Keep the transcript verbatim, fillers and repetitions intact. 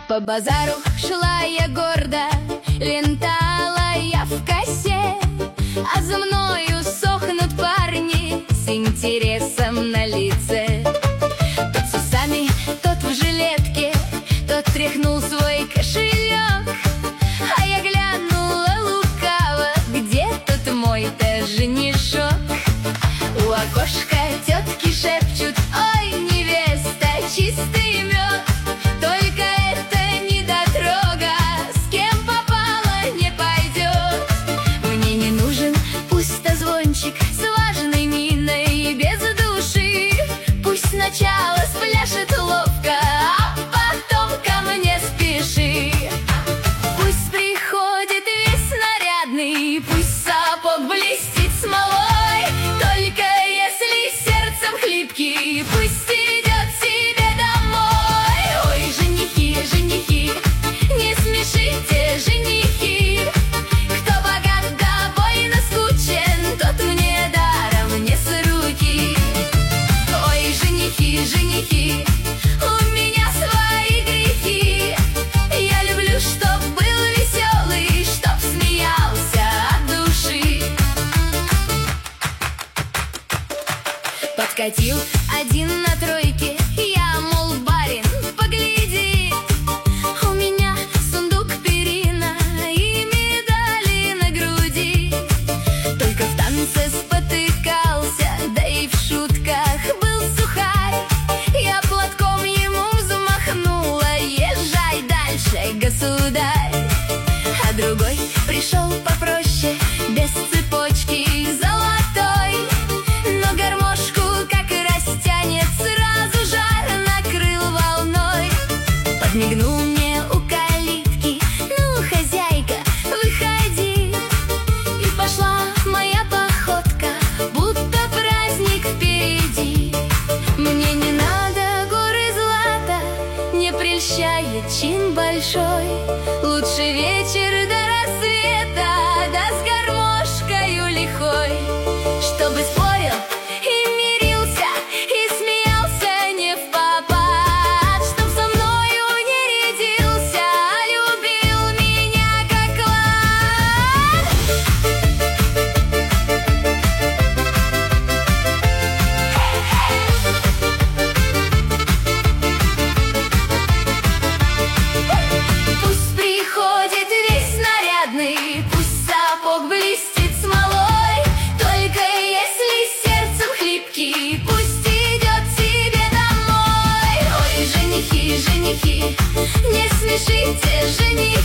По базару шла я гордо, лентала я в косе, а за мною сохнут парни с интересом на лице. Тот с усами, тот в жилетке, тот тряхнул свой кошелек, а я глянула лукаво, где тут мой-то женишок. У окошка тетки шепчут: ой, невеста, чистый мед. Только это недотрога, с кем попало, не пойдет. Мне не нужен пустозвончик с важной миной и без души. Пусть сначала спляшет ловко, а потом ко мне спеши. Пусть приходит весь нарядный, пусть сапог блестит смолой, только если сердцем хлипкий, пусть идет себе домой. Ой, женихи, женихи, не смешите, женихи. Кто богат да бойно скучен, тот мне даром не с руки. Ой, женихи, женихи, у меня свои грехи. Я люблю, чтоб был веселый, чтоб смеялся от души. Подкатил один на тройке, я, мол, барин, погляди. У меня сундук, перина и медали на груди. Только в танце спотыкался, да и в шутках был сухарь. Я платком ему взмахнула: езжай дальше, государь. А другой пришел попроще, без цепочки золотой, но гармошку как растянет, сразу жар накрыл волной. Подмигнул мне у калитки: ну, хозяйка, выходи. И пошла моя походка, будто праздник впереди. Мне не надо горы злата, не прельщает чин большой. Лучше вечер до рассвета, да с гармошкою лихой. Чтобы спорил и мирился, и смеялся не впопад, чтоб со мною не рядился, а любил меня как клад. Пусть приходит весь нарядный, пусть сапог блестит смолой, только если сердцем хлипкий, пусть идет себе домой. Ой, женихи, женихи, не смешите, женихи.